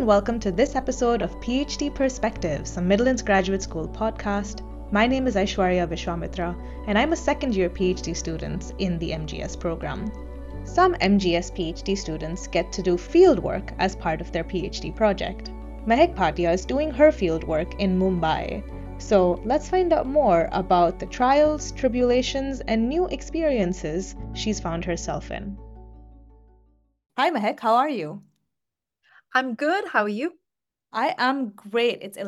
welcome to this episode of PhD Perspectives, a Midlands Graduate School podcast. My name is Aishwarya Vishwamitra, and I'm a second-year PhD student in the MGS program. Some MGS PhD students get to do fieldwork as part of their PhD project. Mehek Bhatia is doing her fieldwork in Mumbai. So let's find out more about the trials, tribulations, and new experiences she's found herself in. Hi Mehek, how are you? I'm good. How are you? I am great. It's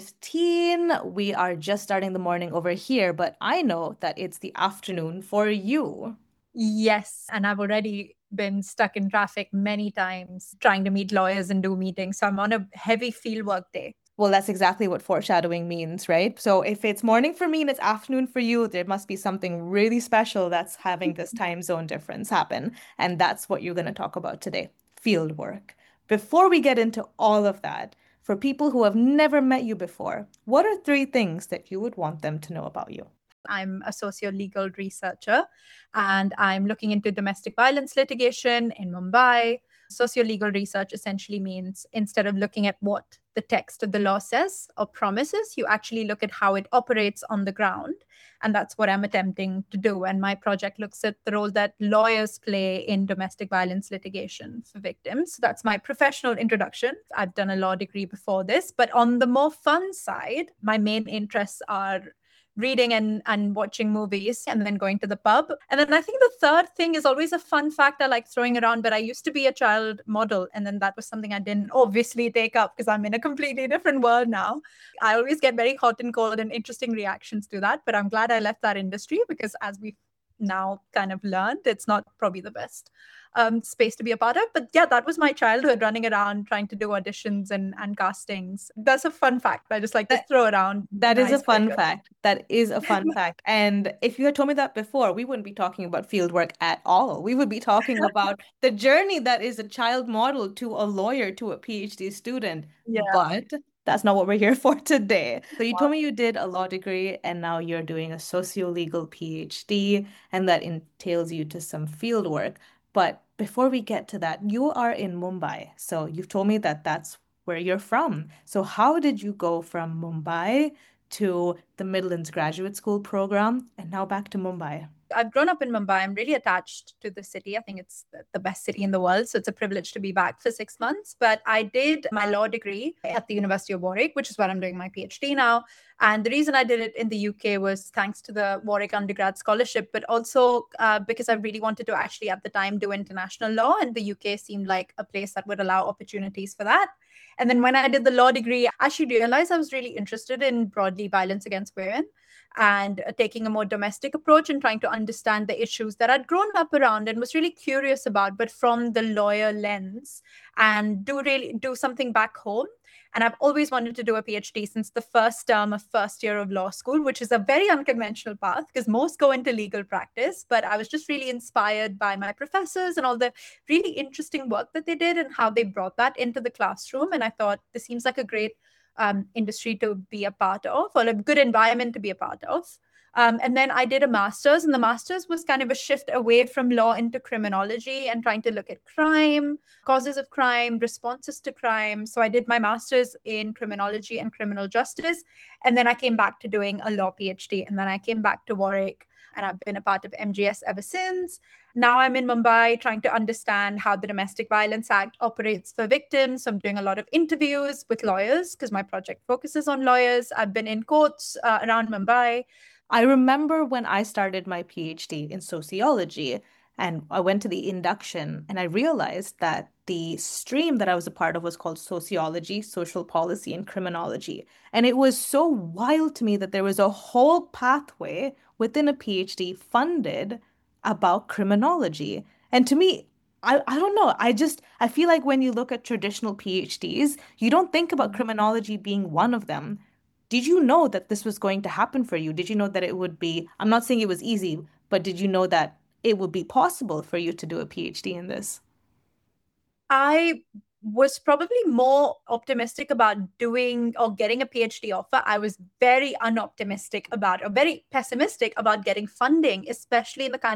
11:15. We are just starting the morning over here, but I know that it's the afternoon for you. Yes. And I've already been stuck in traffic many times trying to meet lawyers and do meetings. So I'm on a heavy fieldwork day. Well, that's exactly what foreshadowing means, right? So if it's morning for me and it's afternoon for you, there must be something really special that's having this time zone difference happen. And that's what you're going to talk about today, field work. Before we get into all of that, for people who have never met you before, what are 3 things that you would want them to know about you? I'm a socio-legal researcher and I'm looking into domestic violence litigation in Mumbai. Socio-legal research essentially means instead of looking at what the text of the law says or promises, you actually look at how it operates on the ground. And that's what I'm attempting to do. And my project looks at the role that lawyers play in domestic violence litigation for victims. So that's my professional introduction. I've done a law degree before this, but on the more fun side, my main interests are reading and watching movies and then going to the pub. And then I think the third thing is always a fun fact I like throwing around, but I used to be a child model. And then that was something I didn't obviously take up because I'm in a completely different world now. I always get very hot and cold and interesting reactions to that. But I'm glad I left that industry because as we've now kind of learned, it's not probably the best space to be a part of. But yeah, that was my childhood, running around trying to do auditions and castings. That's a fun fact I just like to throw around. That is a fun fact. That is a fun fact. And if you had told me that before, we wouldn't be talking about fieldwork at all. We would be talking about the journey that is a child model to a lawyer to a PhD student. Yeah. But that's not what we're here for today. So you told me you did a law degree and now you're doing a socio-legal PhD, and that entails you to some fieldwork. But before we get to that, you are in Mumbai. So you've told me that that's where you're from. So how did you go from Mumbai to the Midlands Graduate School program and now back to Mumbai? I've grown up in Mumbai. I'm really attached to the city. I think it's the best city in the world. So it's a privilege to be back for 6 months. But I did my law degree at the University of Warwick, which is where I'm doing my PhD now. And the reason I did it in the UK was thanks to the Warwick undergrad scholarship, but also because I really wanted to actually at the time do international law. And the UK seemed like a place that would allow opportunities for that. And then when I did the law degree, I actually realized I was really interested in broadly violence against women and taking a more domestic approach and trying to understand the issues that I'd grown up around and was really curious about, but from the lawyer lens, and do something back home. And I've always wanted to do a PhD since the first term of first year of law school, which is a very unconventional path because most go into legal practice. But I was just really inspired by my professors and all the really interesting work that they did and how they brought that into the classroom. And I thought this seems like a great industry to be a part of, or a good environment to be a part of. And then I did a master's, and the master's was kind of a shift away from law into criminology and trying to look at crime, causes of crime, responses to crime. So I did my master's in criminology and criminal justice. And then I came back to doing a law PhD. And then I came back to Warwick, and I've been a part of MGS ever since. Now I'm in Mumbai trying to understand how the Domestic Violence Act operates for victims. So I'm doing a lot of interviews with lawyers because my project focuses on lawyers. I've been in courts around Mumbai. I remember when I started my PhD in sociology and I went to the induction and I realized that the stream that I was a part of was called sociology, social policy, and criminology. And it was so wild to me that there was a whole pathway within a PhD funded about criminology. And to me, I don't know. I feel like when you look at traditional PhDs, you don't think about criminology being one of them. Did you know that this was going to happen for you? Did you know that it would be, I'm not saying it was easy, but did you know that it would be possible for you to do a PhD in this? I was probably more optimistic about doing or getting a PhD offer. I was very unoptimistic about, or very pessimistic about getting funding, especially in the kind of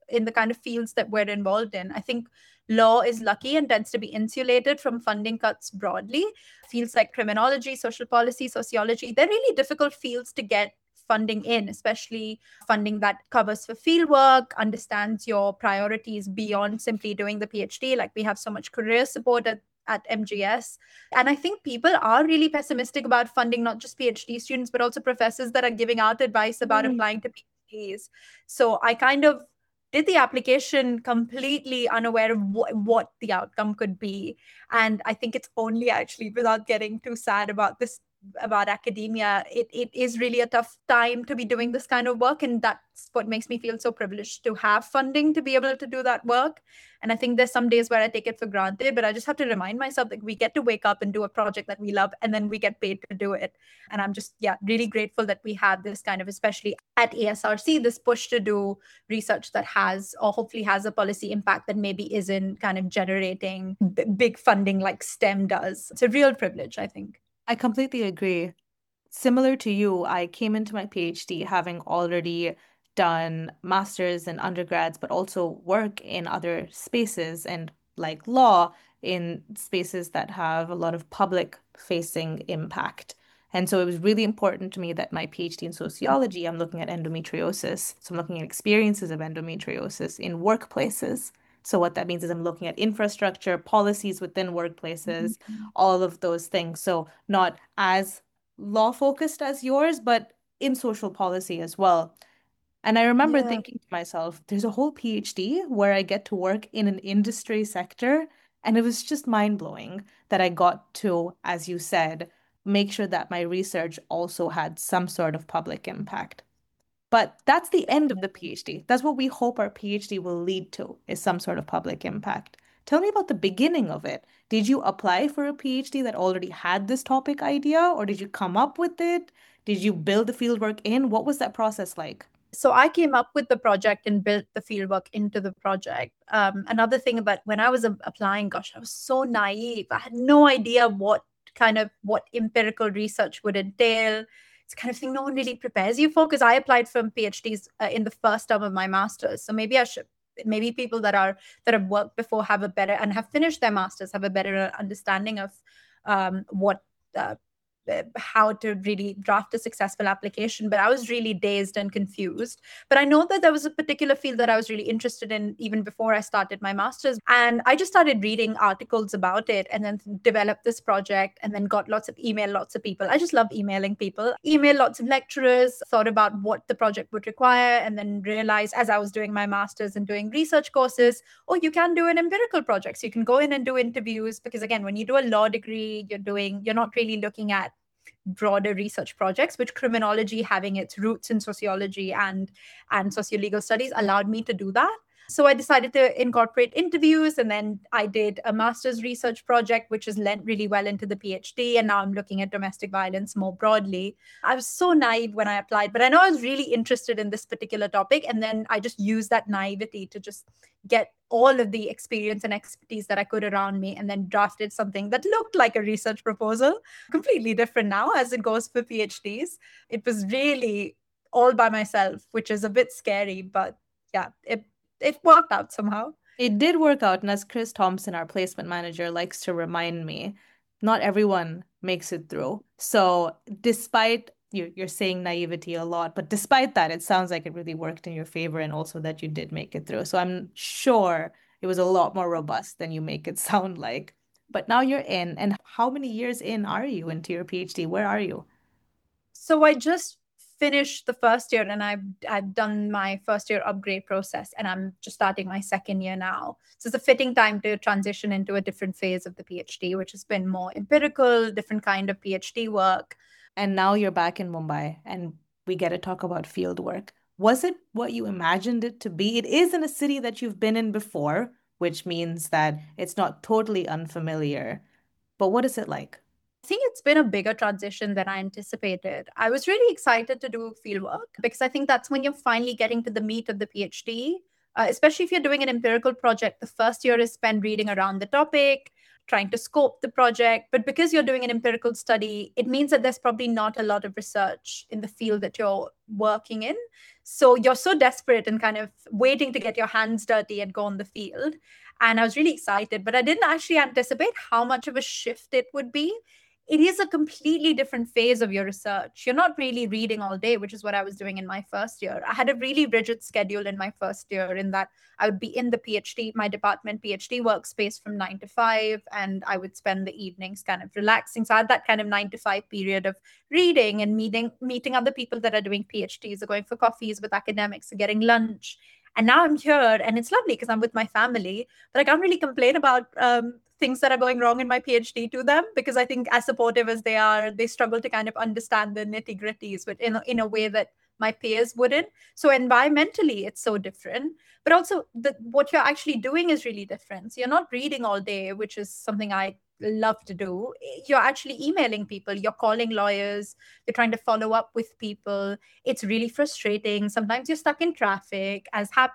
in the kind of fields that we're involved in. I think law is lucky and tends to be insulated from funding cuts broadly. Fields like criminology, social policy, sociology, they're really difficult fields to get funding in, especially funding that covers for field work, understands your priorities beyond simply doing the PhD. Like we have so much career support at MGS. And I think people are really pessimistic about funding not just PhD students, but also professors that are giving out advice about applying to PhDs. So I kind of did the application completely unaware of what the outcome could be. And I think it's only actually, without getting too sad about this, about academia, it is really a tough time to be doing this kind of work. And that's what makes me feel so privileged to have funding to be able to do that work. And I think there's some days where I take it for granted, but I just have to remind myself that we get to wake up and do a project that we love, and then we get paid to do it. And I'm just, yeah, really grateful that we have this kind of, especially at ASRC, this push to do research that has, or hopefully has, a policy impact that maybe isn't kind of generating big funding like STEM does. It's a real privilege, I think. I completely agree. Similar to you, I came into my PhD having already done masters and undergrads, but also work in other spaces and like law in spaces that have a lot of public facing impact. And so it was really important to me that my PhD in sociology, I'm looking at endometriosis. So I'm looking at experiences of endometriosis in workplaces. So what that means is I'm looking at infrastructure, policies within workplaces, all of those things. So not as law focused as yours, but in social policy as well. And I remember Yeah. thinking to myself, there's a whole PhD where I get to work in an industry sector. And it was just mind blowing that I got to, as you said, make sure that my research also had some sort of public impact. But that's the end of the PhD. That's what we hope our PhD will lead to, is some sort of public impact. Tell me about the beginning of it. Did you apply for a PhD that already had this topic idea, or did you come up with it? Did you build the fieldwork in? What was that process like? So I came up with the project and built the fieldwork into the project. Another thing about when I was applying, gosh, I was so naive. I had no idea what empirical research would entail. It's the kind of thing no one really prepares you for, because I applied for PhDs in the first term of my master's. So maybe people that have worked before have a better, and have finished their masters, have a better understanding of what how to really draft a successful application. But I was really dazed and confused. But I know that there was a particular field that I was really interested in even before I started my master's. And I just started reading articles about it, and then developed this project, and then got lots of people. I just love emailing people, email lots of lecturers, thought about what the project would require, and then realized as I was doing my master's and doing research courses, oh, you can do an empirical project. So you can go in and do interviews, because again, when you do a law degree, you're not really looking at broader research projects, which criminology, having its roots in sociology and sociolegal studies, allowed me to do that. So I decided to incorporate interviews, and then I did a master's research project, which has lent really well into the PhD. And now I'm looking at domestic violence more broadly. I was so naive when I applied, but I know I was really interested in this particular topic. And then I just used that naivety to just get all of the experience and expertise that I could around me, and then drafted something that looked like a research proposal, completely different now as it goes for PhDs. It was really all by myself, which is a bit scary, but yeah, it worked out somehow. It did work out, and as Chris Thompson, our placement manager, likes to remind me, not everyone makes it through. So, despite you're saying naivety a lot, but despite that, it sounds like it really worked in your favor, and also that you did make it through. So, I'm sure it was a lot more robust than you make it sound like. But now you're in, and how many years in are you into your PhD? Where are you? So I just finished the first year, and I've done my first year upgrade process, and I'm just starting my second year now. So it's a fitting time to transition into a different phase of the PhD, which has been more empirical, different kind of PhD work. And now you're back in Mumbai, and we get to talk about field work. Was it what you imagined it to be? It is in a city that you've been in before, which means that it's not totally unfamiliar. But what is it like? I think it's been a bigger transition than I anticipated. I was really excited to do fieldwork, because I think that's when you're finally getting to the meat of the PhD. Especially if you're doing an empirical project, the first year is spent reading around the topic, trying to scope the project. But because you're doing an empirical study, it means that there's probably not a lot of research in the field that you're working in. So you're so desperate and kind of waiting to get your hands dirty and go on the field. And I was really excited, but I didn't actually anticipate how much of a shift it would be. It is a completely different phase of your research. You're not really reading all day, which is what I was doing in my first year. I had a really rigid schedule in my first year, in that I would be in the PhD, my department PhD workspace from 9 to 5, and I would spend the evenings kind of relaxing. So I had that kind of 9 to 5 period of reading and meeting other people that are doing PhDs, or going for coffees with academics, or getting lunch. And now I'm here, and it's lovely because I'm with my family, but I can't really complain about things that are going wrong in my PhD to them, because I think, as supportive as they are, they struggle to kind of understand the nitty gritties, but in a way that my peers wouldn't. So environmentally, it's so different, but also what you're actually doing is really different. So you're not reading all day, which is something I love to do. You're actually emailing people, you're calling lawyers, you're trying to follow up with people. It's really frustrating. Sometimes you're stuck in traffic,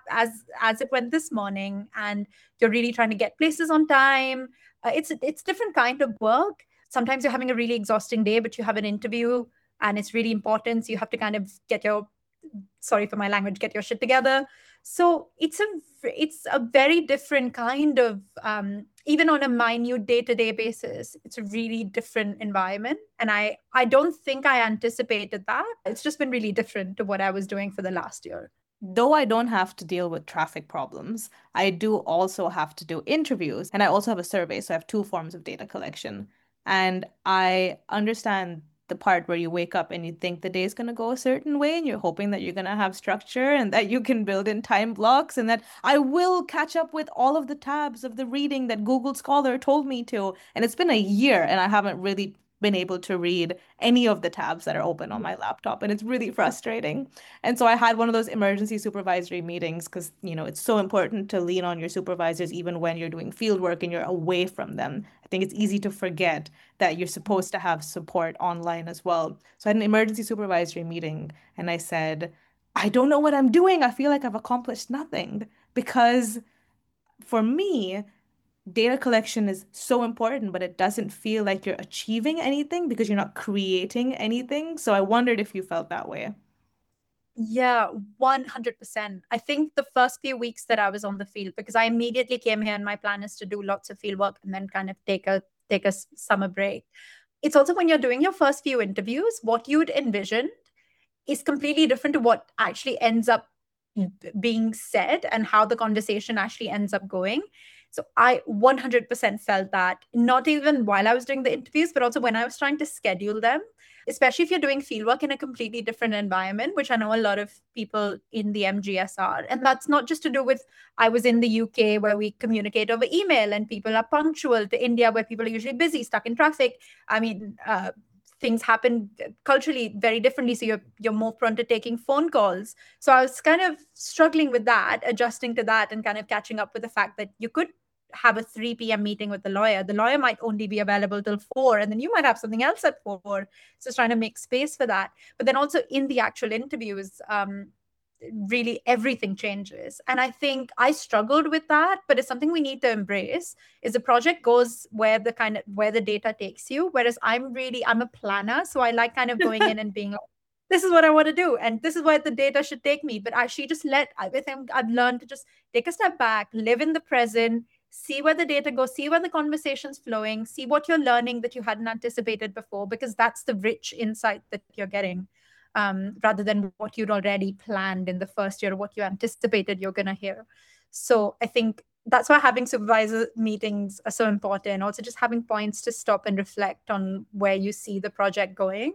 as it went this morning, and you're really trying to get places on time. It's different kind of work. Sometimes you're having a really exhausting day, but you have an interview and it's really important, so you have to kind of get your, sorry for my language, get your shit together. So it's a very different kind of, even on a minute day-to-day basis, it's a really different environment. And I don't think I anticipated that. It's just been really different to what I was doing for the last year. Though I don't have to deal with traffic problems, I do also have to do interviews, and I also have a survey. So I have two forms of data collection. And I understand the part where you wake up and you think the day is going to go a certain way, and you're hoping that you're going to have structure and that you can build in time blocks, and that I will catch up with all of the tabs of the reading that Google Scholar told me to. And it's been a year and I haven't really been able to read any of the tabs that are open on my laptop, and it's really frustrating. And so I had one of those emergency supervisory meetings because, it's so important to lean on your supervisors even when you're doing field work and you're away from them. I think it's easy to forget that you're supposed to have support online as well. So I had an emergency supervisory meeting and I said, I don't know what I'm doing. I feel like I've accomplished nothing because for me, data collection is so important, but it doesn't feel like you're achieving anything because you're not creating anything. So I wondered if you felt that way. Yeah, 100%. I think the first few weeks that I was on the field, because I immediately came here and my plan is to do lots of field work and then kind of take a summer break. It's also when you're doing your first few interviews, what you'd envisioned is completely different to what actually ends up being said and how the conversation actually ends up going. So I 100% felt that, not even while I was doing the interviews, but also when I was trying to schedule them, especially if you're doing fieldwork in a completely different environment, which I know a lot of people in the MGS are. And that's not just to do with, I was in the UK where we communicate over email and people are punctual, to India where people are usually busy, stuck in traffic. I mean, things happen culturally very differently, so you're more prone to taking phone calls. So I was kind of struggling with that, adjusting to that, and kind of catching up with the fact that you could have a 3 p.m. meeting with the lawyer might only be available till 4, and then you might have something else at 4. So it's trying to make space for that. But then also in the actual interviews, really everything changes. And I think I struggled with that, but it's something we need to embrace. Is the project goes where the data takes you, whereas I'm a planner, so I like kind of going in and being like, this is what I want to do and this is where the data should take me. But actually just I think I've learned to just take a step back, live in the present, see where the data goes, see where the conversation's flowing, see what you're learning that you hadn't anticipated before, because that's the rich insight that you're getting, rather than what you'd already planned in the first year or what you anticipated you're going to hear. So I think that's why having supervisor meetings are so important. Also, just having points to stop and reflect on where you see the project going,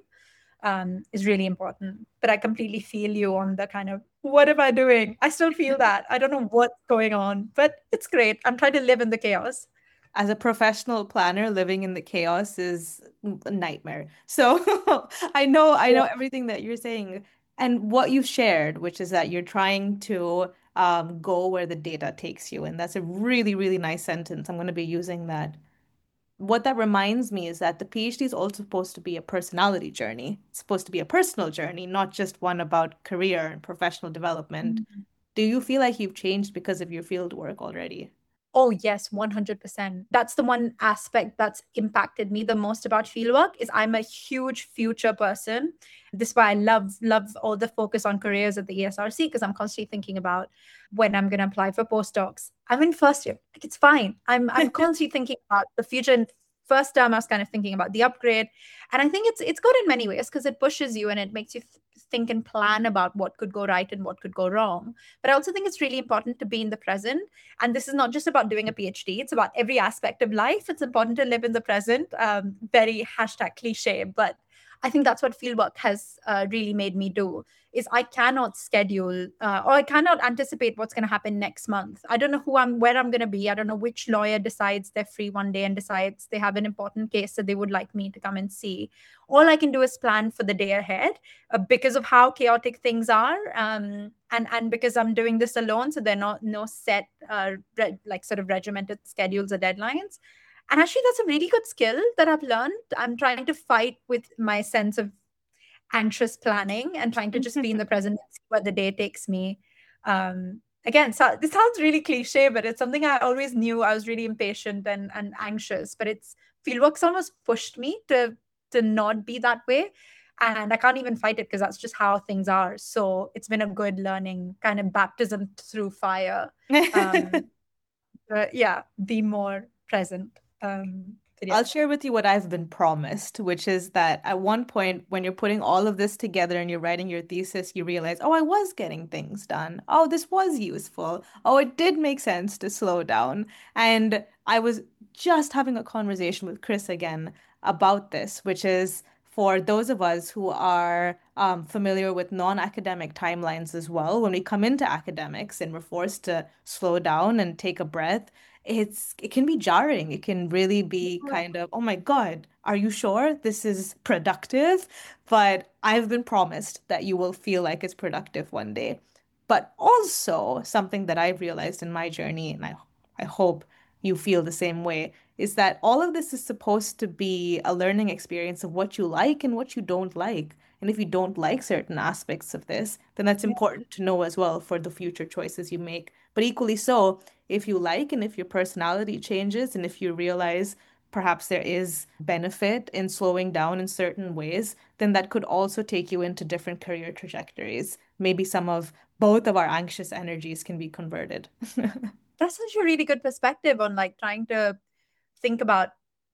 is really important. But I completely feel you on the kind of, what am I doing? I still feel that. I don't know what's going on, but it's great. I'm trying to live in the chaos. As a professional planner, living in the chaos is a nightmare. So I know Yeah. everything that you're saying and what you've shared, which is that you're trying to go where the data takes you. And that's a really, really nice sentence. I'm going to be using that. What that reminds me is that the PhD is also supposed to be a personality journey. It's supposed to be a personal journey, not just one about career and professional development. Mhm. Do you feel like you've changed because of your field work already? Oh, yes, 100%. That's the one aspect that's impacted me the most about fieldwork is I'm a huge future person. This is why I love all the focus on careers at the ESRC because I'm constantly thinking about when I'm going to apply for postdocs. I'm in first year. Like, it's fine. I'm constantly thinking about the future. And first term, I was kind of thinking about the upgrade. And I think it's good in many ways because it pushes you and it makes you think and plan about what could go right and what could go wrong. But I also think it's really important to be in the present, and this is not just about doing a PhD, it's about every aspect of life. It's important to live in the present. Very hashtag cliche, but I think that's what fieldwork has really made me do is I cannot schedule or I cannot anticipate what's going to happen next month. I don't know where I'm going to be. I don't know which lawyer decides they're free one day and decides they have an important case that they would like me to come and see. All I can do is plan for the day ahead because of how chaotic things are. And because I'm doing this alone, so they're not no set like sort of regimented schedules or deadlines. And actually, that's a really good skill that I've learned. I'm trying to fight with my sense of anxious planning and trying to just be in the present and see where the day takes me. Again, so this sounds really cliche, but it's something I always knew. I was really impatient and anxious, but it's fieldwork's almost pushed me to not be that way. And I can't even fight it because that's just how things are. So it's been a good learning kind of baptism through fire. Yeah, be more present. But yeah. I'll share with you what I've been promised, which is that at one point, when you're putting all of this together and you're writing your thesis, you realize, oh, I was getting things done. Oh, this was useful. Oh, it did make sense to slow down. And I was just having a conversation with Chris again about this, which is for those of us who are familiar with non-academic timelines as well, when we come into academics and we're forced to slow down and take a breath, it can be jarring. It can really be kind of, oh my God, are you sure this is productive? But I've been promised that you will feel like it's productive one day. But also something that I've realized in my journey, and I hope you feel the same way, is that all of this is supposed to be a learning experience of what you like and what you don't like. And if you don't like certain aspects of this, then that's important to know as well for the future choices you make. But equally so, if you like and if your personality changes and if you realize perhaps there is benefit in slowing down in certain ways, then that could also take you into different career trajectories. Maybe some of both of our anxious energies can be converted. That's such a really good perspective on like trying to think about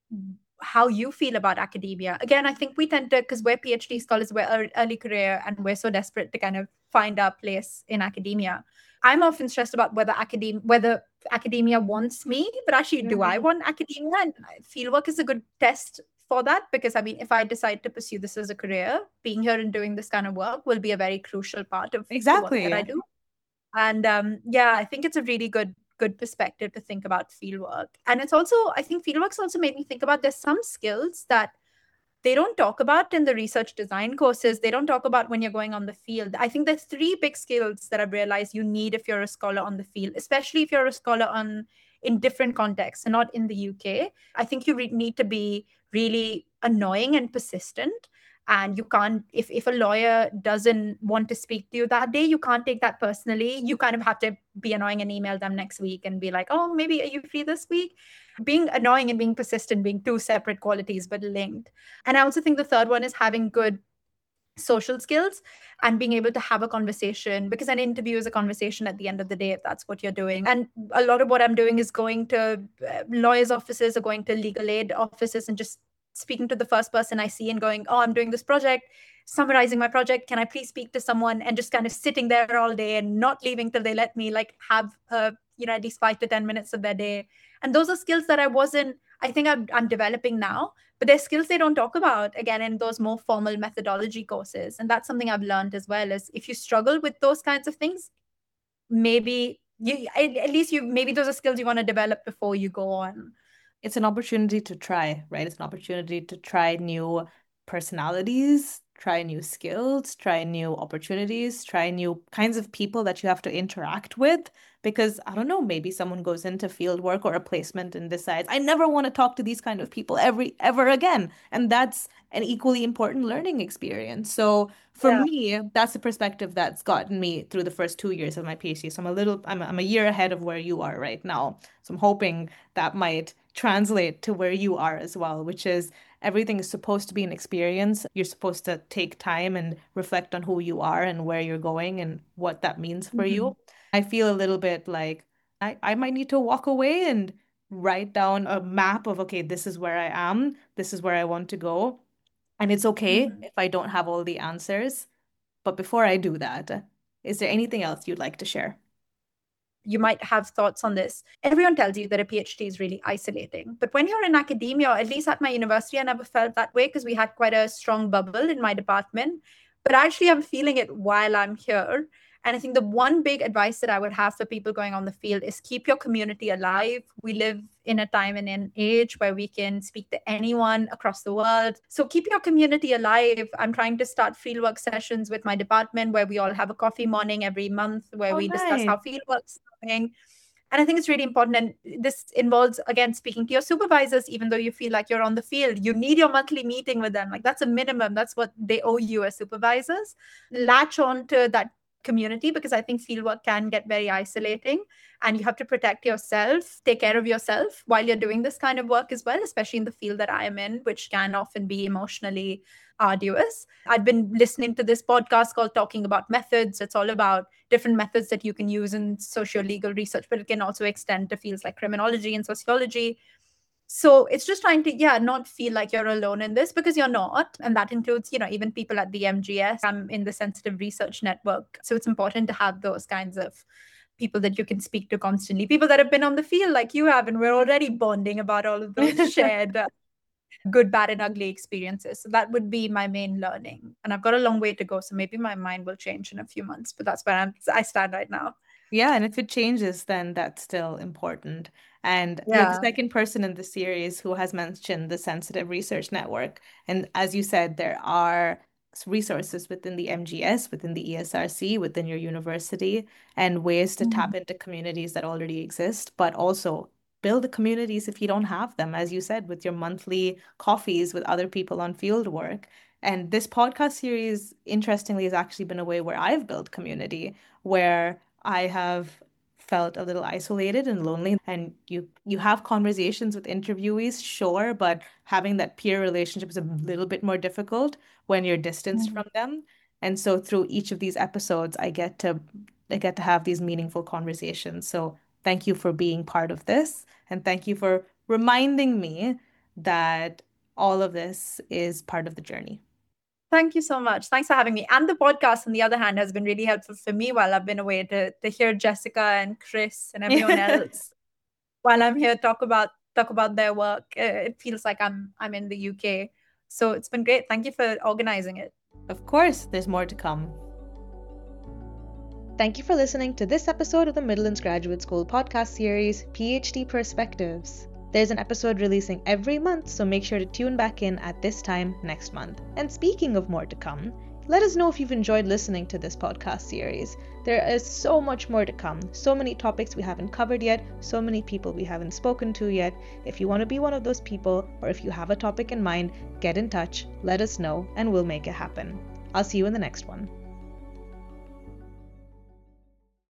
how you feel about academia. Again, I think we tend to, because we're PhD scholars, we're early career, and we're so desperate to kind of find our place in academia. I'm often stressed about whether academia wants me, but actually, do I want academia? And fieldwork is a good test for that because I mean, if I decide to pursue this as a career, being here and doing this kind of work will be a very crucial part of the work that I do. And yeah, I think it's a really good perspective to think about fieldwork. And it's also, I think fieldwork's also made me think about there's some skills that they don't talk about in the research design courses. They don't talk about when you're going on the field. I think there's three big skills that I've realized you need if you're a scholar on the field, especially if you're a scholar in different contexts and not in the UK. I think you need to be really annoying and persistent. And you can't, if a lawyer doesn't want to speak to you that day, you can't take that personally. You kind of have to be annoying and email them next week and be like, oh, maybe are you free this week? Being annoying and being persistent being two separate qualities but linked. And I also think the third one is having good social skills and being able to have a conversation, because an interview is a conversation at the end of the day if that's what you're doing. And a lot of what I'm doing is going to lawyers' offices or going to legal aid offices and just speaking to the first person I see and going, oh, I'm doing this project, summarizing my project. Can I please speak to someone? And just kind of sitting there all day and not leaving till they let me like have at least 5 to 10 minutes of their day. And those are skills that I think I'm developing now, but there's skills they don't talk about again in those more formal methodology courses. And that's something I've learned as well, is if you struggle with those kinds of things, maybe maybe those are skills you want to develop before you go on. It's an opportunity to try, right? It's an opportunity to try new personalities, try new skills, try new opportunities, try new kinds of people that you have to interact with. Because I don't know, maybe someone goes into field work or a placement and decides, I never want to talk to these kind of people ever again. And that's an equally important learning experience. So for Yeah. me, that's the perspective that's gotten me through the first 2 years of my PhD. So I'm a year ahead of where you are right now. So I'm hoping that might translate to where you are as well, which is everything is supposed to be an experience. You're supposed to take time and reflect on who you are and where you're going and what that means for Mhm. you. I feel a little bit like I might need to walk away and write down a map of, okay, this is where I am, this is where I want to go. And it's okay Mhm. if I don't have all the answers. But before I do that, is there anything else you'd like to share? You might have thoughts on this. Everyone tells you that a PhD is really isolating. But when you're in academia, or at least at my university, I never felt that way because we had quite a strong bubble in my department. But actually, I'm feeling it while I'm here. And I think the one big advice that I would have for people going on the field is keep your community alive. We live in a time and an age where we can speak to anyone across the world. So keep your community alive. I'm trying to start fieldwork sessions with my department where we all have a coffee morning every month where Oh, we discuss how nice. fieldwork's going. And I think it's really important. And this involves, again, speaking to your supervisors, even though you feel like you're on the field. You need your monthly meeting with them. Like that's a minimum. That's what they owe you as supervisors. Latch on to that community because I think fieldwork can get very isolating and you have to protect yourself, take care of yourself while you're doing this kind of work as well, especially in the field that I am in, which can often be emotionally arduous. I've been listening to this podcast called Talking About Methods. It's all about different methods that you can use in socio-legal research, but it can also extend to fields like criminology and sociology. So it's just trying to, yeah, not feel like you're alone in this because you're not. And that includes, even people at the MGS. I'm in the Sensitive Research Network. So it's important to have those kinds of people that you can speak to constantly, people that have been on the field like you have, and we're already bonding about all of those shared good, bad, and ugly experiences. So that would be my main learning. And I've got a long way to go. So maybe my mind will change in a few months, but that's where I stand right now. Yeah, and if it changes, then that's still important. And you're the Yeah. second person in the series who has mentioned the Sensitive Research Network. And as you said, there are resources within the MGS, within the ESRC, within your university, and ways to Mhm. tap into communities that already exist, but also build the communities if you don't have them, as you said, with your monthly coffees with other people on field work. And this podcast series, interestingly, has actually been a way where I've built community, where I have felt a little isolated and lonely. And you have conversations with interviewees, sure, but having that peer relationship is a little bit more difficult when you're distanced Mhm. from them. And so through each of these episodes, I get to have these meaningful conversations. So thank you for being part of this, and thank you for reminding me that all of this is part of the journey. Thank you so much. Thanks for having me. And the podcast, on the other hand, has been really helpful for me while I've been away to hear Jessica and Chris and everyone else while I'm here talk about their work. It feels like I'm in the UK. So it's been great. Thank you for organizing it. Of course, there's more to come. Thank you for listening to this episode of the Midlands Graduate School podcast series, PhD Perspectives. There's an episode releasing every month, so make sure to tune back in at this time next month. And speaking of more to come, let us know if you've enjoyed listening to this podcast series. There is so much more to come, so many topics we haven't covered yet, so many people we haven't spoken to yet. If you want to be one of those people, or if you have a topic in mind, get in touch, let us know, and we'll make it happen. I'll see you in the next one.